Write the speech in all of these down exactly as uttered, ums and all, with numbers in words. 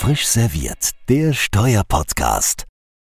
Frisch serviert, der Steuerpodcast.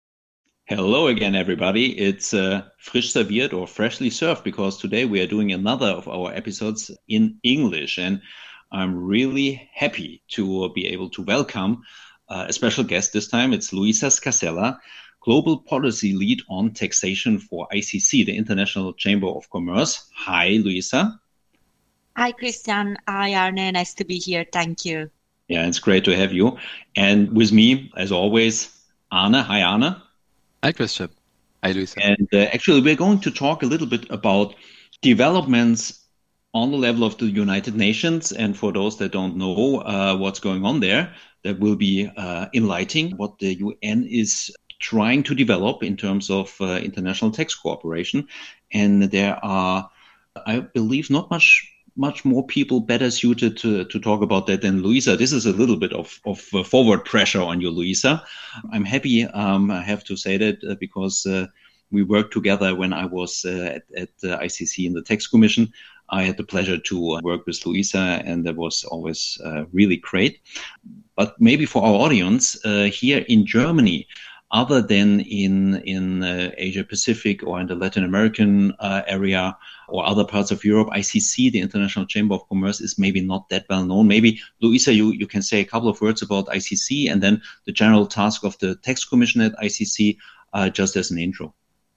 Hello again, everybody. It's uh, Frisch serviert or freshly served because today we are doing another of our episodes in English. And I'm really happy to be able to welcome uh, a special guest this time. It's Luisa Scasella, Global Policy Lead on Taxation for I C C, the International Chamber of Commerce. Hi, Luisa. Hi, Christian. Hi, Arne. Nice to be here. Thank you. Yeah, it's great to have you. And with me, as always, Arne. Hi, Arne. Hi, Christian. Hi, Luisa. And uh, actually, we're going to talk a little bit about developments on the level of the United Nations. And for those that don't know uh, what's going on there, that will be uh, enlightening what the U N is trying to develop in terms of uh, international tax cooperation. And there are, I believe, not much much more people better suited to, to talk about that than Luisa. This is a little bit of, of uh, forward pressure on you, Luisa. I'm happy, um, I have to say that, uh, because uh, we worked together when I was uh, at, at uh, I C C in the Tax Commission. I had the pleasure to uh, work with Luisa, and that was always uh, really great. But maybe for our audience uh, here in Germany, other than in in uh, Asia Pacific or in the Latin American uh, area or other parts of Europe, I C C, the International Chamber of Commerce, is maybe not that well known. Maybe, Luisa, you, you can say a couple of words about I C C and then the general task of the Tax Commission at I C C, uh, just as an intro.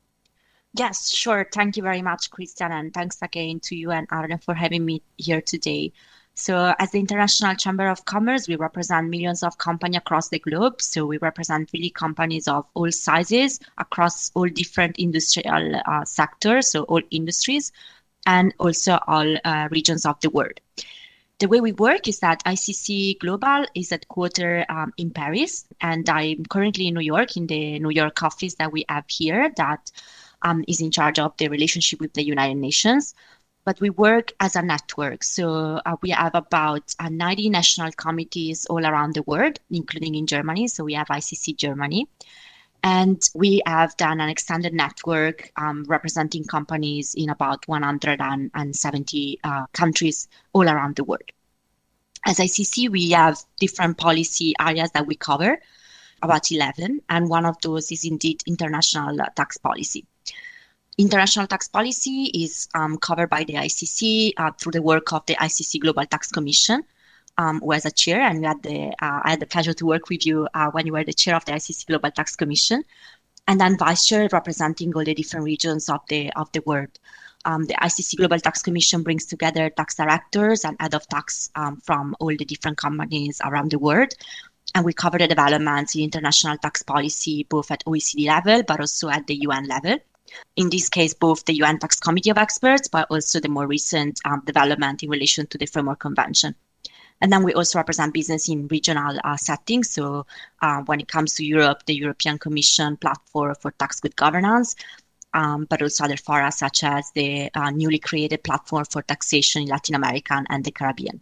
Yes, sure. Thank you very much, Christian, and thanks again to you and Arne for having me here today. So as the International Chamber of Commerce, we represent millions of companies across the globe. So we represent really companies of all sizes across all different industrial uh, sectors, so all industries, and also all uh, regions of the world. The way we work is that I C C Global is headquartered um, in Paris, and I'm currently in New York, in the New York office that we have here that um, is in charge of the relationship with the United Nations. But we work as a network. So uh, we have about uh, ninety national committees all around the world, including in Germany. So we have I C C Germany. And we have done an extended network um, representing companies in about one hundred seventy uh, countries all around the world. As I C C, we have different policy areas that we cover, about eleven. And one of those is indeed international tax policy. International tax policy is um, covered by the I C C uh, through the work of the I C C Global Tax Commission, um, who has a chair, and we had the uh, I had the pleasure to work with you uh, when you were the chair of the I C C Global Tax Commission, and then vice chair representing all the different regions of the of the world. Um, the I C C Global Tax Commission brings together tax directors and head of tax um, from all the different companies around the world. And we cover the developments in international tax policy, both at O E C D level, but also at the U N level. In this case, both the U N Tax Committee of Experts, but also the more recent um, development in relation to the Framework Convention. And then we also represent business in regional uh, settings. So uh, when it comes to Europe, the European Commission platform for tax good governance, um, but also other fora such as the uh, newly created platform for taxation in Latin America and the Caribbean.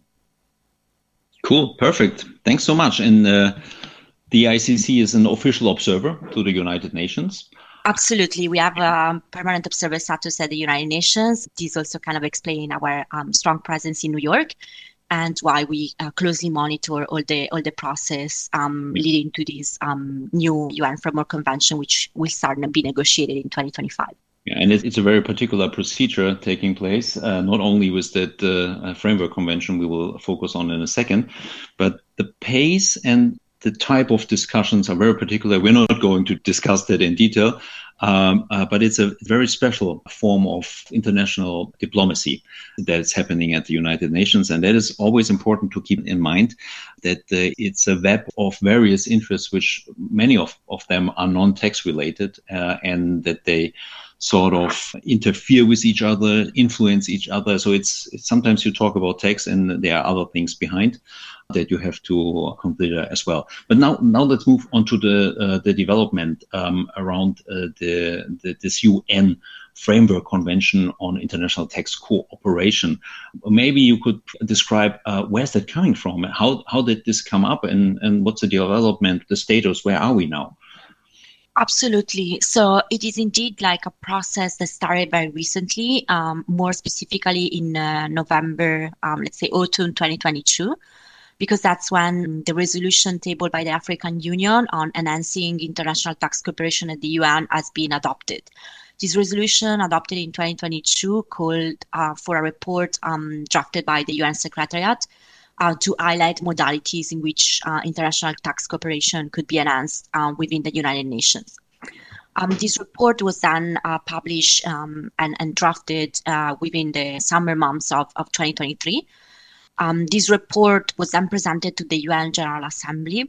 Cool, perfect. Thanks so much. And uh, the I C C is an official observer to the United Nations. Absolutely. We have a permanent observer status at the United Nations. This also kind of explains our um, strong presence in New York and why we uh, closely monitor all the all the process um, leading to this um, new U N Framework Convention, which will start to be negotiated in twenty twenty-five. Yeah, and it's a very particular procedure taking place, uh, not only with that uh, Framework Convention we will focus on in a second, but the pace and the type of discussions are very particular. We're not going to discuss that in detail, um, uh, but it's a very special form of international diplomacy that's happening at the United Nations. And that is always important to keep in mind, that uh, it's a web of various interests, which many of, of them are non-tax related, uh, and that they sort of interfere with each other, influence each other. So it's, it's sometimes you talk about tax and there are other things behind that you have to consider as well. But now, now let's move on to the uh, the development um, around uh, the, the this U N Framework Convention on International Tax Cooperation. Maybe you could describe uh, where's that coming from? How how did this come up, and and what's the development, the status? Where are we now? Absolutely. So it is indeed like a process that started very recently, um, more specifically in uh, November, um, let's say autumn twenty twenty-two. because that's when the resolution tabled by the African Union on enhancing international tax cooperation at the U N has been adopted. This resolution, adopted in twenty twenty-two, called uh, for a report um, drafted by the U N Secretariat uh, to highlight modalities in which uh, international tax cooperation could be enhanced uh, within the United Nations. Um, this report was then uh, published um, and, and drafted uh, within the summer months of, of twenty twenty-three. Um, this report was then presented to the U N General Assembly.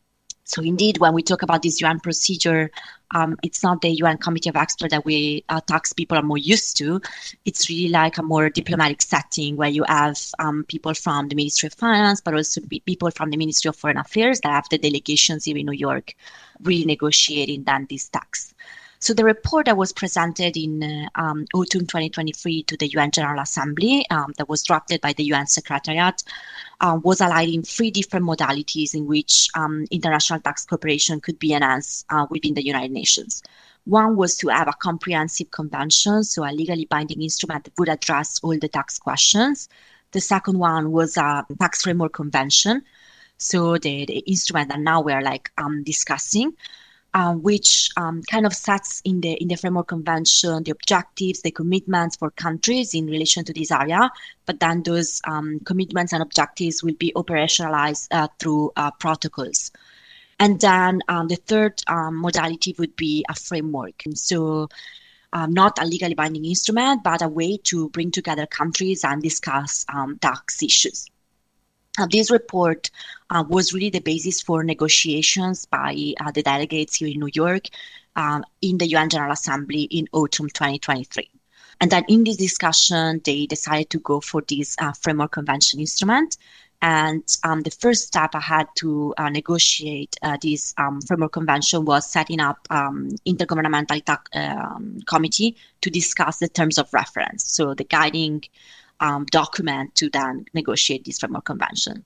So indeed, when we talk about this U N procedure, um, it's not the U N Committee of Experts that we uh, tax people are more used to. It's really like a more diplomatic setting where you have um, people from the Ministry of Finance, but also people from the Ministry of Foreign Affairs that have the delegations here in New York really negotiating then this tax. So the report that was presented in uh, um, autumn twenty twenty-three to the U N General Assembly, um, that was drafted by the U N Secretariat, uh, was highlighting three different modalities in which um, international tax cooperation could be enhanced uh, within the United Nations. One was to have a comprehensive convention, so a legally binding instrument that would address all the tax questions. The second one was a tax framework convention, so the, the instrument that now we're like um, discussing. Uh, which um, kind of sets in the in the framework convention the objectives, the commitments for countries in relation to this area, but then those um, commitments and objectives will be operationalized uh, through uh, protocols. And then um, the third um, modality would be a framework. And so um, not a legally binding instrument, but a way to bring together countries and discuss um, tax issues. Uh, this report uh, was really the basis for negotiations by uh, the delegates here in New York um, in the U N General Assembly in autumn twenty twenty-three. And then in this discussion, they decided to go for this uh, framework convention instrument. And um, the first step I had to uh, negotiate uh, this um, framework convention was setting up um, intergovernmental um, committee to discuss the terms of reference. So the guiding Um, document to then negotiate this framework convention.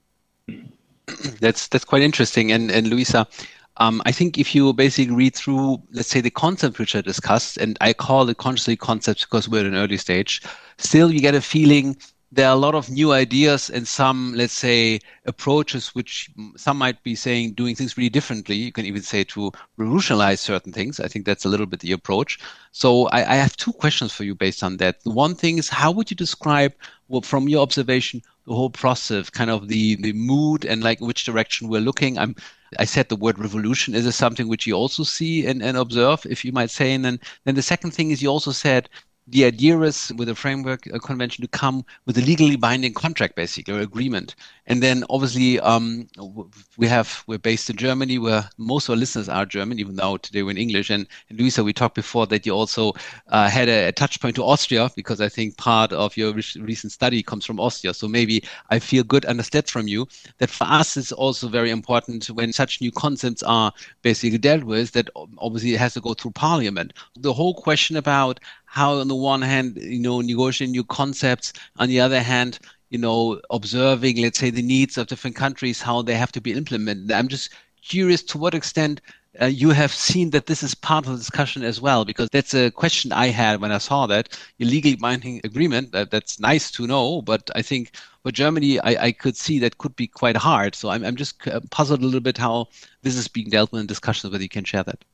That's that's quite interesting. And and Luisa, um, I think if you basically read through, let's say, the concepts which are discussed, and I call it consciously concepts because we're at an early stage, still you get a feeling there are a lot of new ideas and some, let's say, approaches which some might be saying doing things really differently. You can even say to revolutionize certain things. I think that's a little bit the approach. So I, I have two questions for you based on that. The one thing is, how would you describe, well, from your observation, the whole process, kind of the, the mood and like which direction we're looking? I'm, I said the word revolution. Is this something which you also see and, and observe, if you might say? And then, then the second thing is, you also said the idea is with a framework a convention to come with a legally binding contract, basically, or agreement. And then obviously um, we have, we're based in Germany, where most of our listeners are German, even though today we're in English. And, and Luisa, we talked before that you also uh, had a, a touch point to Austria, because I think part of your re- recent study comes from Austria. So maybe I feel good understood from you that for us it's also very important when such new concepts are basically dealt with, that obviously it has to go through parliament. The whole question about how on the one hand, you know, negotiating new concepts, on the other hand, you know, observing, let's say, the needs of different countries, how they have to be implemented. I'm just curious to what extent uh, you have seen that this is part of the discussion as well, because that's a question I had when I saw that your legally binding agreement. That, that's nice to know, but I think for Germany, I, I could see that could be quite hard. So I'm, I'm just puzzled a little bit how this is being dealt with in discussions, whether you can share that.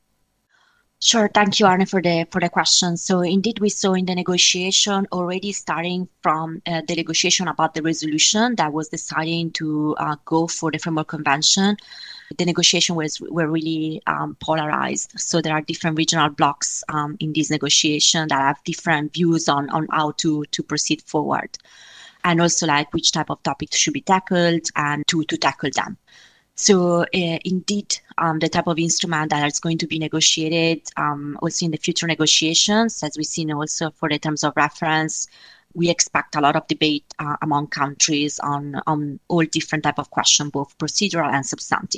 Sure. Thank you, Arne, for the for the question. So indeed, we saw in the negotiation already starting from uh, the negotiation about the resolution that was deciding to uh, go for the framework convention. The negotiation was were really um, polarized. So there are different regional blocks um, in this negotiation that have different views on on how to to proceed forward, and also like which type of topics should be tackled and to to tackle them. So uh, indeed, um, the type of instrument that is going to be negotiated um, also in the future negotiations, as we've seen also for the terms of reference, we expect a lot of debate uh, among countries on, on all different type of questions, both procedural and substantive.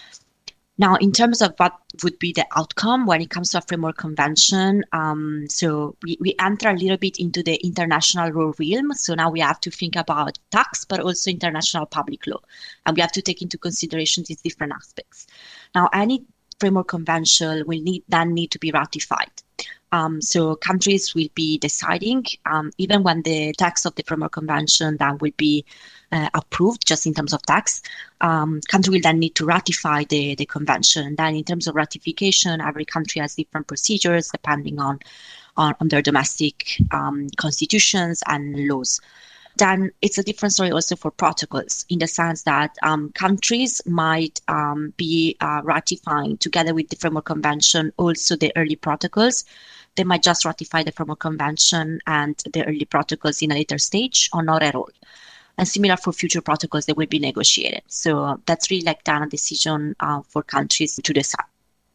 Now, in terms of what would be the outcome when it comes to a framework convention, um, so we, we enter a little bit into the international law realm. So now we have to think about tax, but also international public law. And we have to take into consideration these different aspects. Now, any framework convention will need then need to be ratified. Um, so countries will be deciding, um, even when the text of the Framework Convention then will be uh, approved, just in terms of text, um, country will then need to ratify the, the convention. Then in terms of ratification, every country has different procedures depending on, on, on their domestic um, constitutions and laws. Then it's a different story also for protocols, in the sense that um, countries might um, be uh, ratifying together with the Framework Convention also the early protocols. They might just ratify the Framework Convention and the early protocols in a later stage, or not at all. And similar for future protocols that will be negotiated. So that's really like done a decision uh, for countries to decide.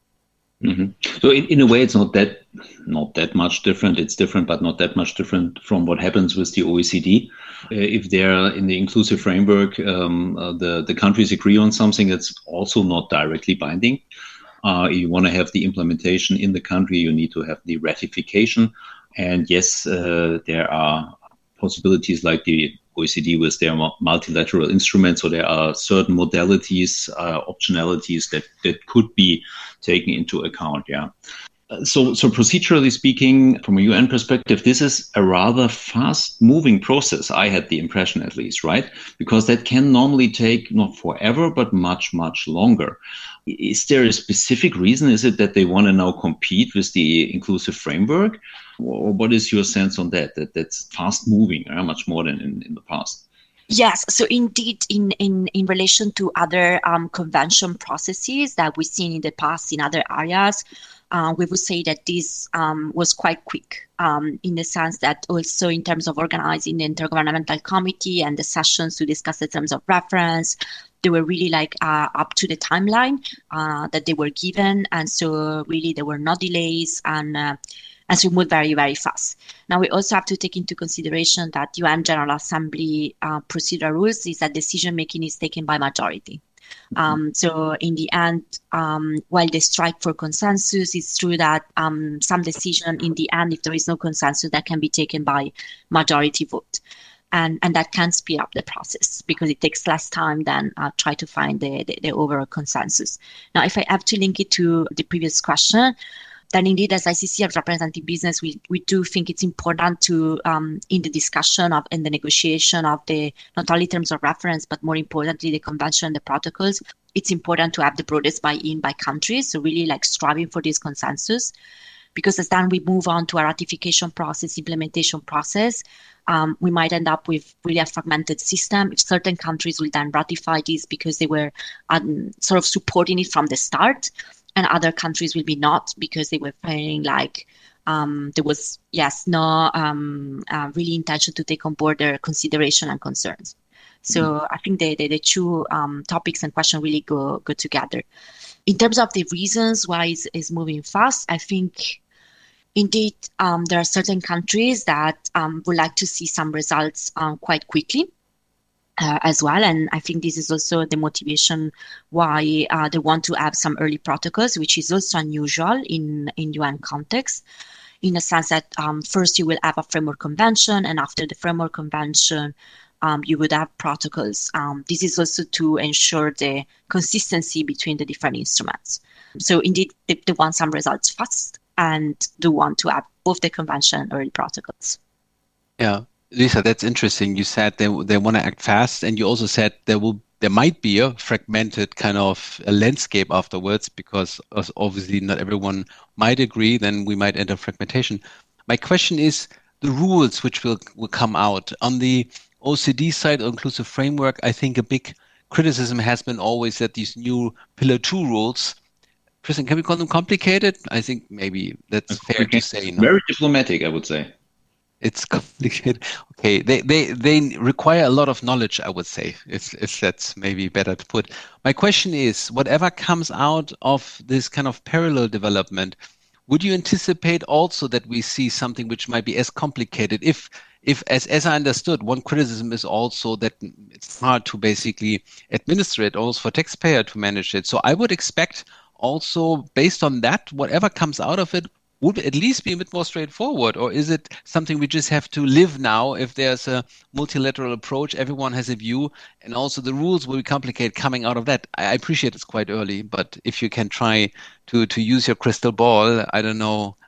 Mm-hmm. So in, in a way, it's not that not that much different. It's different, but not that much different from what happens with the O E C D. Uh, if they're in the inclusive framework, um, uh, the the countries agree on something that's also not directly binding. Uh, you want to have the implementation in the country, you need to have the ratification. And yes, uh, there are possibilities like the O E C D with their multilateral instruments. So there are certain modalities, uh, optionalities that, that could be taken into account. Yeah. So, so procedurally speaking, from a U N perspective, this is a rather fast-moving process. I had the impression, at least, right? Because that can normally take not forever, but much, much longer. Is there a specific reason? Is it that they want to now compete with the inclusive framework, or what is your sense on that? That that's fast-moving, uh, much more than in, in the past. Yes, so indeed, in, in, in relation to other um, convention processes that we've seen in the past in other areas, uh, we would say that this um, was quite quick um, in the sense that also in terms of organizing the Intergovernmental Committee and the sessions to discuss the terms of reference, they were really like uh, up to the timeline uh, that they were given. And so really there were no delays, and uh, and so we moved very, very fast. Now, we also have to take into consideration that U N General Assembly uh, procedural rules is that decision-making is taken by majority. Mm-hmm. Um, so in the end, um, while they strike for consensus, it's true that um, some decision in the end, if there is no consensus, that can be taken by majority vote. And, and that can speed up the process because it takes less time than uh, try to find the, the, the overall consensus. Now, if I have to link it to the previous question, then indeed, as I C C of representative business, we, we do think it's important to, um, in the discussion of in the negotiation of the not only terms of reference, but more importantly, the convention and the protocols, it's important to have the broadest buy-in by countries. So really like striving for this consensus, because as then we move on to a ratification process, implementation process, um, we might end up with really a fragmented system. If certain countries will then ratify this because they were um, sort of supporting it from the start, and other countries will be not because they were feeling like um, there was, yes, no um, uh, really intention to take on board their consideration and concerns. So mm-hmm. I think the, the, the two um, topics and questions really go, go together. In terms of the reasons why it's, it's moving fast, I think indeed um, there are certain countries that um, would like to see some results um, quite quickly. Uh, as well. And I think this is also the motivation why uh, they want to have some early protocols, which is also unusual in, in U N context, in the sense that um, first you will have a framework convention, and after the framework convention, um, you would have protocols. Um, this is also to ensure the consistency between the different instruments. So indeed, they, they want some results fast and do want to have both the convention and early protocols. Yeah. Lisa, that's interesting. You said they they want to act fast, and you also said there will there might be a fragmented kind of a landscape afterwards, because obviously not everyone might agree. Then we might enter fragmentation. My question is the rules which will will come out on the O E C D side, or inclusive framework. I think a big criticism has been always that these new Pillar Two rules. Christian, can we call them complicated? I think maybe that's, that's fair to say. No? Very diplomatic, I would say. It's complicated. Okay, they, they they require a lot of knowledge, I would say, if if that's maybe better to put. My question is, whatever comes out of this kind of parallel development, would you anticipate also that we see something which might be as complicated? If if as as I understood, one criticism is also that it's hard to basically administer it, also for taxpayer to manage it. So I would expect also, based on that, whatever comes out of it would at least be a bit more straightforward, or is it something we just have to live now? If there's a multilateral approach, everyone has a view, and also the rules will be complicated coming out of that. I appreciate it's quite early, but if you can try to, to use your crystal ball, I don't know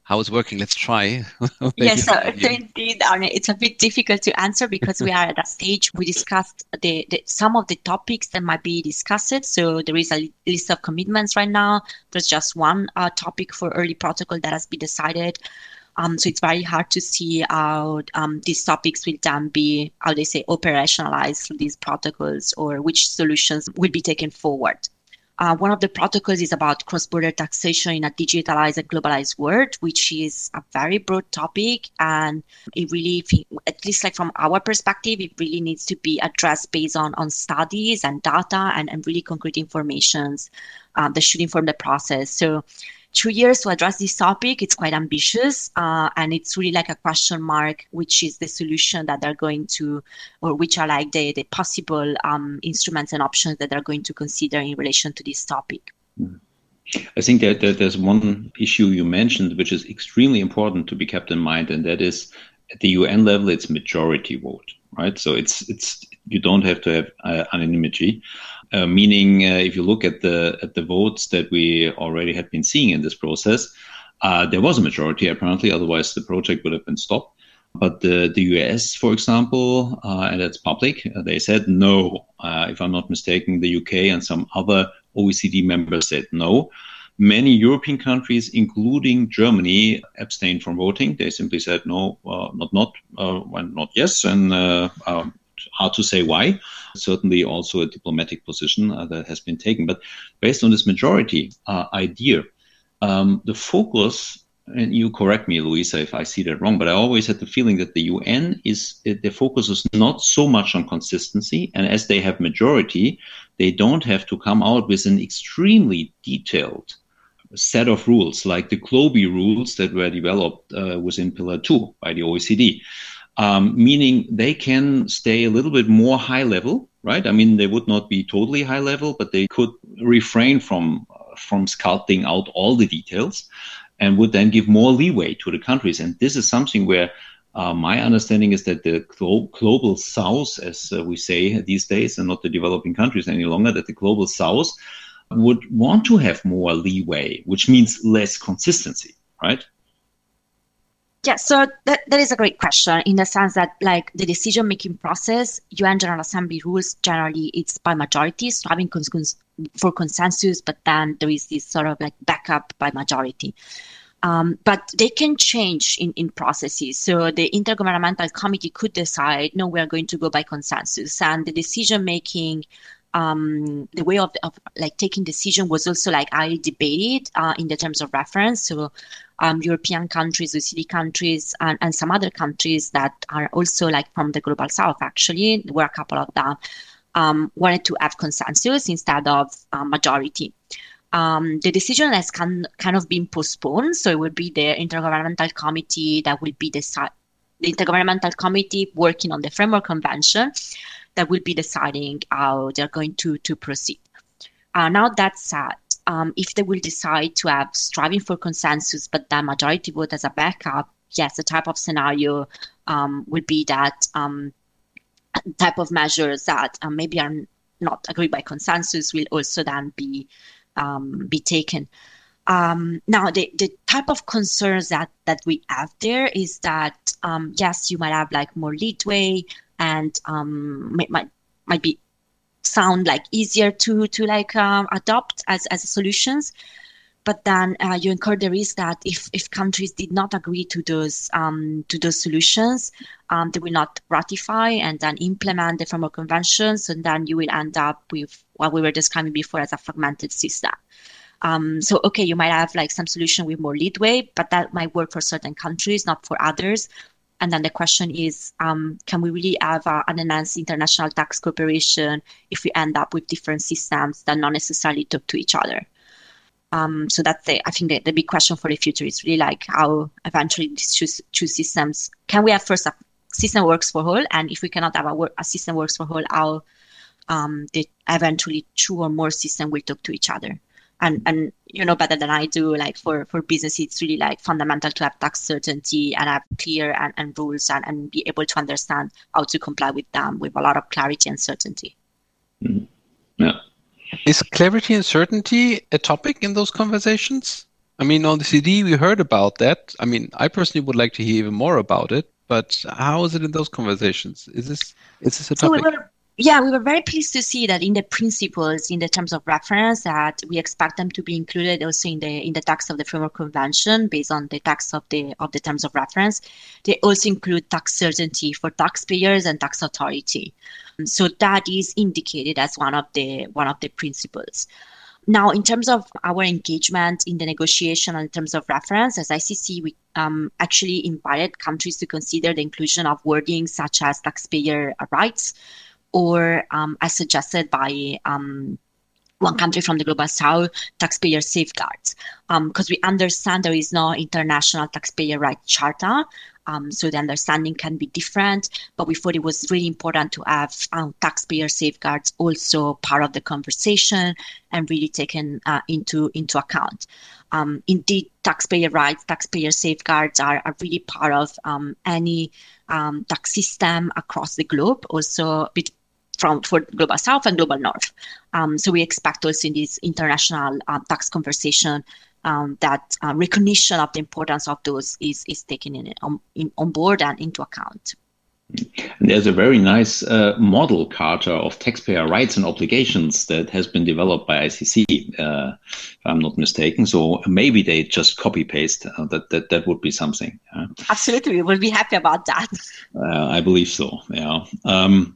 how it's working. Let's try. Yes, so, so indeed, Arne, it's a bit difficult to answer because we are at a stage we discussed the, the some of the topics that might be discussed. So there is a list of commitments right now. There's just one uh, topic for early protocol that has been decided. Um, so it's very hard to see how um, these topics will then be, how they say, operationalized through these protocols, or which solutions will be taken forward. Uh, one of the protocols is about cross-border taxation in a digitalized and globalized world, which is a very broad topic. And it really, at least like from our perspective, it really needs to be addressed based on, on studies and data and, and really concrete informations uh, that should inform the process. So two years to address this topic, it's quite ambitious. Uh, and it's really like a question mark, which is the solution that they're going to, or which are like the, the possible um, instruments and options that they're going to consider in relation to this topic. I think that, that there's one issue you mentioned, which is extremely important to be kept in mind, and that is at the U N level, it's majority vote, right? So it's it's you don't have to have uh, anonymity. Uh, meaning, uh, if you look at the at the votes that we already had been seeing in this process, uh, there was a majority apparently. Otherwise, the project would have been stopped. But the the U S, for example, uh, and it's public, uh, they said no. Uh, if I'm not mistaken, the U K and some other O E C D members said no. Many European countries, including Germany, abstained from voting. They simply said no, uh, not not, uh, not yes, and uh, um, hard to say why. Certainly also a diplomatic position uh, that has been taken. But based on this majority uh, idea, um, the focus, and you correct me, Luisa, if I see that wrong, but I always had the feeling that the U N is, the focus is not so much on consistency. And as they have majority, they don't have to come out with an extremely detailed set of rules, like the CLOBI rules that were developed uh, within Pillar two by the O E C D. Um, meaning they can stay a little bit more high level, right? I mean, they would not be totally high level, but they could refrain from uh, from sculpting out all the details, and would then give more leeway to the countries. And this is something where uh, my understanding is that the glo- global south, as uh, we say these days, and not the developing countries any longer, that the global south would want to have more leeway, which means less consistency, right? Yeah, so that, that is a great question in the sense that, like, the decision-making process, U N General Assembly rules, generally it's by majority, striving cons- for consensus, but then there is this sort of like backup by majority. Um, but they can change in, in processes. So the Intergovernmental Committee could decide, no, we are going to go by consensus. And the decision-making, um, the way of, of like taking decision was also like highly debated uh, in the terms of reference. So Um, European countries, O E C D countries, and, and some other countries that are also like from the global south, actually, there were a couple of them, um, wanted to have consensus instead of uh, majority. Um, the decision has can, kind of been postponed, so it would be the Intergovernmental Committee that will be deci- the Intergovernmental Committee working on the Framework Convention that will be deciding how they're going to, to proceed. Uh, now that said, Um, if they will decide to have striving for consensus, but then majority vote as a backup, yes, the type of scenario um, would be that um, type of measures that um, maybe are not agreed by consensus will also then be um, be taken. Um, now, the, the type of concerns that, that we have there is that, um, yes, you might have like more leadway and um, might, might, might be sound like easier to to like um, adopt as as solutions, but then uh, you incur the risk that if if countries did not agree to those um, to those solutions, um, they will not ratify and then implement the framework conventions, and then you will end up with what we were describing before as a fragmented system. Um, so okay, you might have like some solution with more leadway, but that might work for certain countries, not for others. And then the question is, um, can we really have uh, an enhanced international tax cooperation if we end up with different systems that not necessarily talk to each other? Um, so that's the, I think the, the big question for the future is really like how eventually these two, two systems, can we have first a system works for all? And if we cannot have a, work, a system works for all, how um, the eventually two or more systems will talk to each other? And, and you know better than I do, like for, for business, it's really like fundamental to have tax certainty and have clear and, and rules and, and be able to understand how to comply with them with a lot of clarity and certainty. Mm-hmm. Yeah. Is clarity and certainty a topic in those conversations? I mean, on the C D, we heard about that. I mean, I personally would like to hear even more about it, but how is it in those conversations? Is this is this a So we topic? were, yeah, we were very pleased to see that in the principles, in the terms of reference, that we expect them to be included also in the in the text of the Framework Convention, based on the text of the of the terms of reference. They also include tax certainty for taxpayers and tax authority. So that is indicated as one of the one of the principles. Now, in terms of our engagement in the negotiation in terms of reference, as I C C, we um, actually invited countries to consider the inclusion of wording such as taxpayer rights, or um, as suggested by um, one country from the Global South, taxpayer safeguards, because um, we understand there is no international taxpayer rights charter. Um, so the understanding can be different, but we thought it was really important to have um, taxpayer safeguards also part of the conversation and really taken uh, into into account. Um, indeed, taxpayer rights, taxpayer safeguards are, are really part of um, any um, tax system across the globe, also from for Global South and Global North. Um, so we expect also in this international uh, tax conversation Um, that uh, recognition of the importance of those is is taken in, on, in, on board and into account. And there's a very nice uh, model charter of taxpayer rights and obligations that has been developed by I C C, uh, if I'm not mistaken. So maybe they just copy paste. Uh, that that that would be something. Uh, Absolutely, we will be happy about that. Uh, I believe so. Yeah. Um,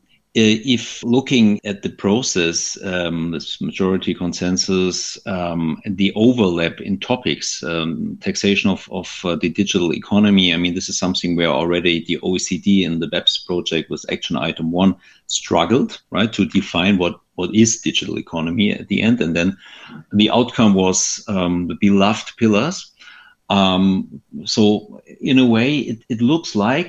If looking at the process, um, this majority consensus, um, the overlap in topics, um, taxation of, of uh, the digital economy, I mean, this is something where already the O E C D in the BEPS project with action item one struggled, right, to define what, what is digital economy at the end. And then the outcome was um, the beloved pillars. Um, so in a way, it, it looks like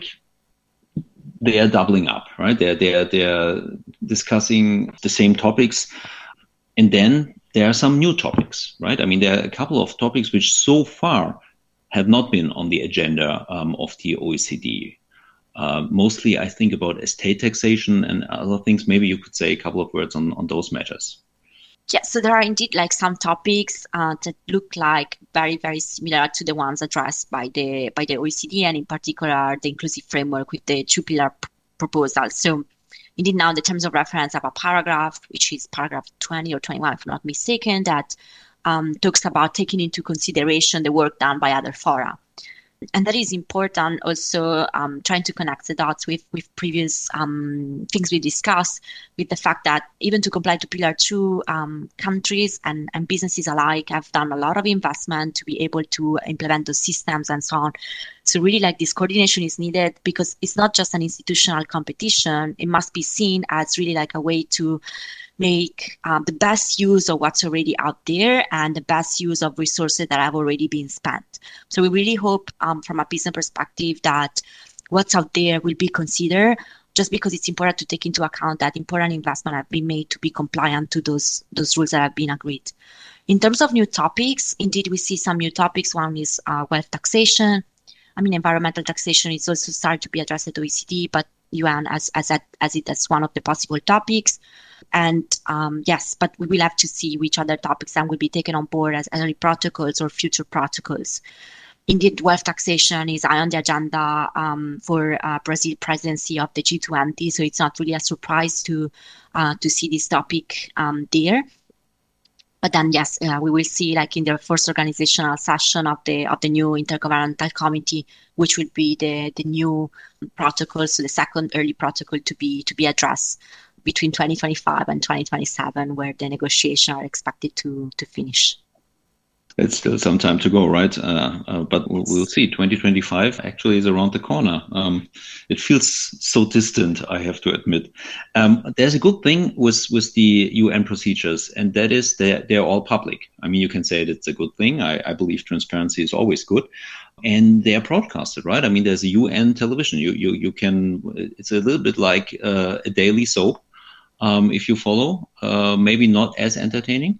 they are doubling up, right? They're, they're, they're discussing the same topics. And then there are some new topics, right? I mean, there are a couple of topics which so far have not been on the agenda um, of the O E C D. Uh, mostly, I think about estate taxation and other things. Maybe you could say a couple of words on, on those matters. Yeah, so there are indeed like some topics uh, that look like very, very similar to the ones addressed by the by the O E C D, and in particular the inclusive framework with the two-pillar p- proposal. So indeed now the terms of reference have a paragraph, which is paragraph twenty or twenty-one, if I'm not mistaken, that um, talks about taking into consideration the work done by other fora. And that is important also, um, trying to connect the dots with, with previous um, things we discussed, with the fact that even to comply to Pillar two, um, countries and, and businesses alike have done a lot of investment to be able to implement those systems and so on. So really, like, this coordination is needed, because it's not just an institutional competition. It must be seen as really like a way to make um, the best use of what's already out there and the best use of resources that have already been spent. So we really hope um, from a business perspective that what's out there will be considered, just because it's important to take into account that important investment have been made to be compliant to those those rules that have been agreed. In terms of new topics, indeed, we see some new topics. One is uh, wealth taxation. I mean, environmental taxation is also starting to be addressed at O E C D, but U N as as a, as it as one of the possible topics. And um, yes, but we will have to see which other topics then will be taken on board as early protocols or future protocols. Indeed, wealth taxation is high on the agenda um, for uh, Brazil presidency of the G twenty, so it's not really a surprise to uh, to see this topic um, there. But then, yes, uh, we will see, like, in the first organizational session of the of the new Intergovernmental Committee, which will be the the new protocol, so the second early protocol to be to be addressed between twenty twenty-five and twenty twenty-seven, where the negotiations are expected to to finish. It's still some time to go, right? Uh, uh, but we'll, we'll see. twenty twenty-five actually is around the corner. Um, it feels so distant, I have to admit. Um, there's a good thing with, with the U N procedures, and that is they're, they're all public. I mean, you can say that it's a good thing. I, I believe transparency is always good. And they are broadcasted, right? I mean, there's a U N television. You you you can. It's a little bit like uh, a daily soap, um, if you follow. Uh, maybe not as entertaining.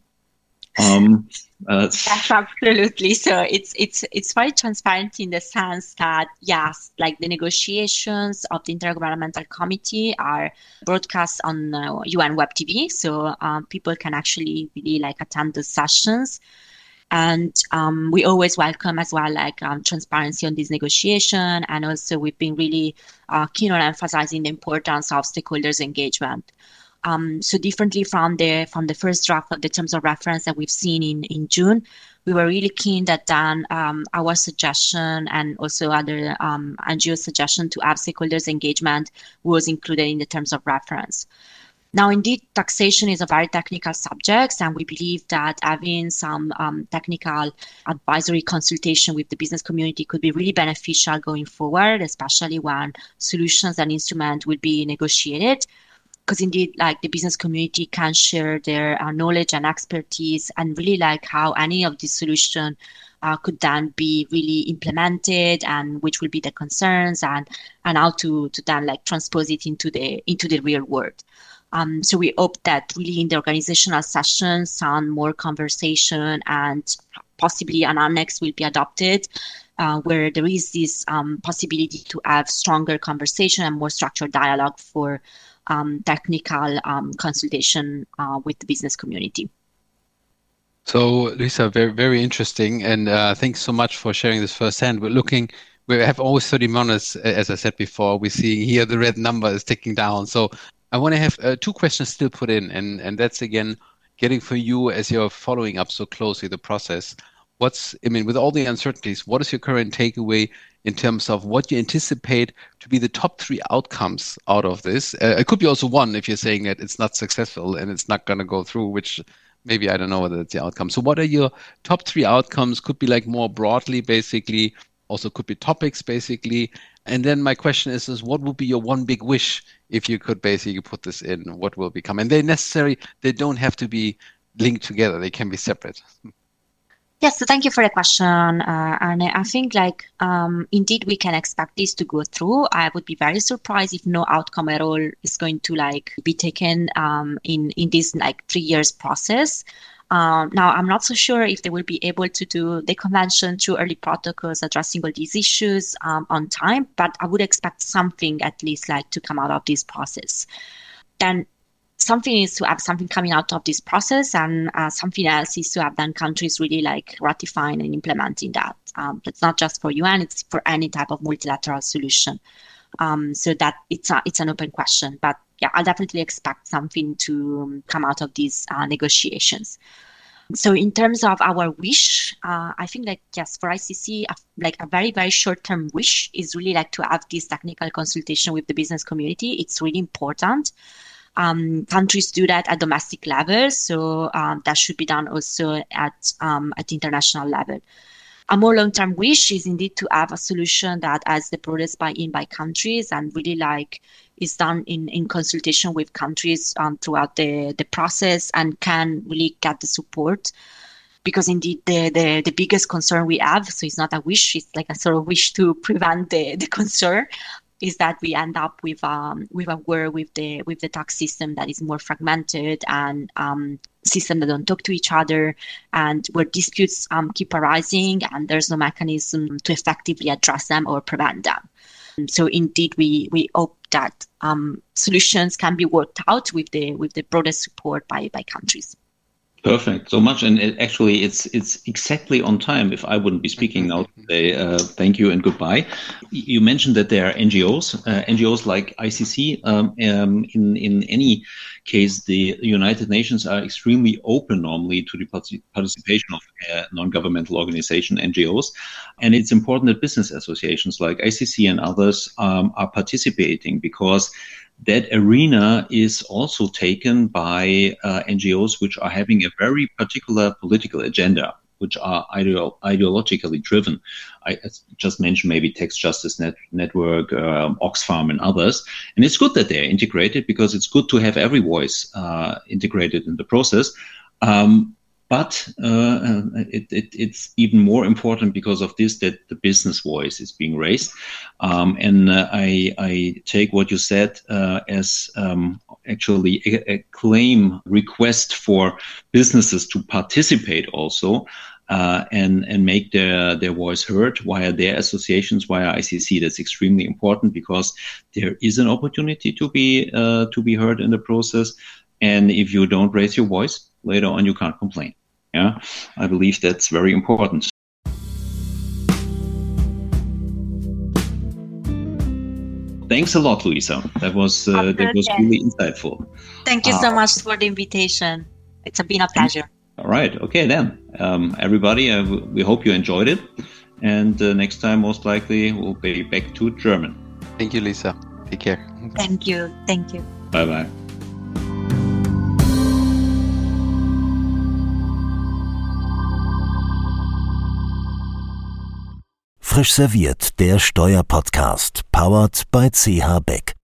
Um, uh, yes, absolutely. So it's it's it's very transparent in the sense that, yes, like the negotiations of the Intergovernmental Committee are broadcast on uh, U N Web T V, so um, people can actually really like attend the sessions. And um, we always welcome as well like um, transparency on this negotiation. And also we've been really uh, keen on emphasizing the importance of stakeholders' engagement. Um, so differently from the from the first draft of the terms of reference that we've seen in, in June, we were really keen that then um, our suggestion and also other um, N G O suggestion to have stakeholders' engagement was included in the terms of reference. Now, indeed, taxation is a very technical subject, and we believe that having some um, technical advisory consultation with the business community could be really beneficial going forward, especially when solutions and instruments will be negotiated. Because indeed, like the business community can share their uh, knowledge and expertise, and really like how any of these solutions uh, could then be really implemented, and which will be the concerns, and and how to to then like transpose it into the into the real world. Um, so we hope that really in the organizational sessions, some more conversation and possibly an annex will be adopted uh, where there is this um, possibility to have stronger conversation and more structured dialogue for um, technical um, consultation uh, with the business community. So, Lisa, very, very interesting. And uh, thanks so much for sharing this firsthand. We're looking, we have always thirty minutes, as I said before. We see here the red number is ticking down. So I want to have uh, two questions still put in. And, and that's, again, getting for you as you're following up so closely the process. What's, I mean, with all the uncertainties, what is your current takeaway in terms of what you anticipate to be the top three outcomes out of this? Uh, it could be also one if you're saying that it's not successful and it's not going to go through, which maybe I don't know whether it's the outcome. So what are your top three outcomes? Could be like more broadly, basically, also could be topics, basically. And then my question is, is what would be your one big wish if you could basically put this in? What will become? And they necessarily, they don't have to be linked together. They can be separate. Yes, so thank you for the question, uh, and I think like um, indeed we can expect this to go through. I would be very surprised if no outcome at all is going to like be taken um, in in this like three years process. Um, now, I'm not so sure if they will be able to do the convention through early protocols addressing all these issues um, on time, but I would expect something at least like to come out of this process. Then something is to have something coming out of this process, and uh, something else is to have then countries really like ratifying and implementing that. Um, it's not just for U N, it's for any type of multilateral solution. Um, so that it's a, it's an open question, but yeah, I'll definitely expect something to come out of these uh, negotiations. So in terms of our wish, uh, I think like, yes, for I C C, a, like a very, very short-term wish is really like to have this technical consultation with the business community. It's really important. Um, countries do that at domestic level, so um, that should be done also at um, at international level. A more long-term wish is indeed to have a solution that has the broadest buy-in by countries and really like is done in, in consultation with countries um, throughout the, the process and can really get the support. Because indeed the, the, the biggest concern we have, so it's not a wish, it's like a sort of wish to prevent the, the concern, is that we end up with um with a world with the with the tax system that is more fragmented and um systems that don't talk to each other, and where disputes um keep arising and there's no mechanism to effectively address them or prevent them. So indeed we we hope that um solutions can be worked out with the with the broadest support by by countries. Perfect, so much, and it, actually, it's it's exactly on time. If I wouldn't be speaking now today, uh, thank you and goodbye. You mentioned that there are N G Os, uh, N G Os like I C C. Um, um, in in any case, the United Nations are extremely open normally to the participation of uh, non-governmental organization N G Os, and it's important that business associations like I C C and others um, are participating, because that arena is also taken by uh, N G Os which are having a very particular political agenda, which are ideo- ideologically driven. I just mentioned maybe Tax Justice Net- Network, um, Oxfam and others. And it's good that they're integrated, because it's good to have every voice uh, integrated in the process. Um, But uh, it, it, it's even more important because of this, that the business voice is being raised. Um, and uh, I, I take what you said uh, as um, actually a, a claim request for businesses to participate also uh, and, and make their, their voice heard via their associations, via I C C. That's extremely important, because there is an opportunity to be uh, to be heard in the process. And if you don't raise your voice, later on you can't complain. Yeah, I believe that's very important. Thanks a lot, Luisa. That was uh, that was really insightful. Thank you so uh, much for the invitation. It's been a pleasure. All right. Okay, then. Um, everybody, uh, we hope you enjoyed it. And uh, next time, most likely, we'll be back to German. Thank you, Lisa. Take care. Thank you. Thank you. Bye-bye. Frisch serviert, der Steuerpodcast, powered by C H Beck.